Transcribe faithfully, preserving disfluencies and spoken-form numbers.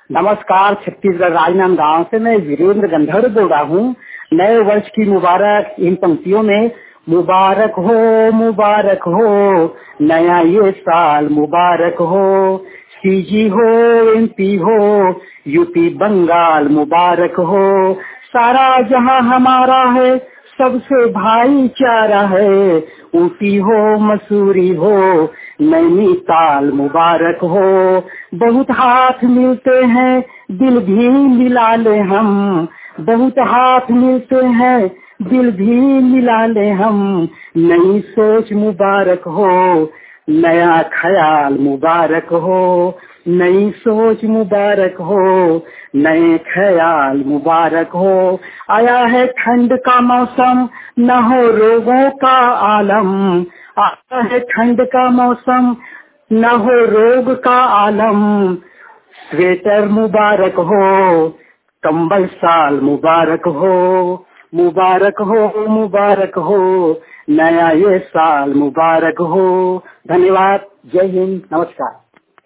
नमस्कार, छत्तीसगढ़ राजनांदगांव से मैं वीरेंद्र गंधर्व बोल रहा हूँ। नए वर्ष की मुबारक इन पंक्तियों में मुबारक हो मुबारक हो, नया ये साल मुबारक हो। सीजी हो, एमपी हो, यूपी बंगाल मुबारक हो। सारा जहां हमारा है, सबसे भाईचारा है। ऊटी हो मसूरी हो, नैनीताल मुबारक हो। बहुत हाथ मिलते हैं, दिल भी मिला ले हम। बहुत हाथ मिलते हैं, दिल भी मिला ले हम। नई सोच मुबारक हो, नया ख्याल मुबारक हो। नई सोच मुबारक हो, नए ख्याल मुबारक हो। आया है ठंड का मौसम, न हो रोगों का आलम। आया है ठंड का मौसम, न हो रोग का आलम। स्वेटर मुबारक हो, कंबल साल मुबारक हो। मुबारक हो मुबारक हो, नया ये साल मुबारक हो। धन्यवाद। जय हिंद, नमस्कार।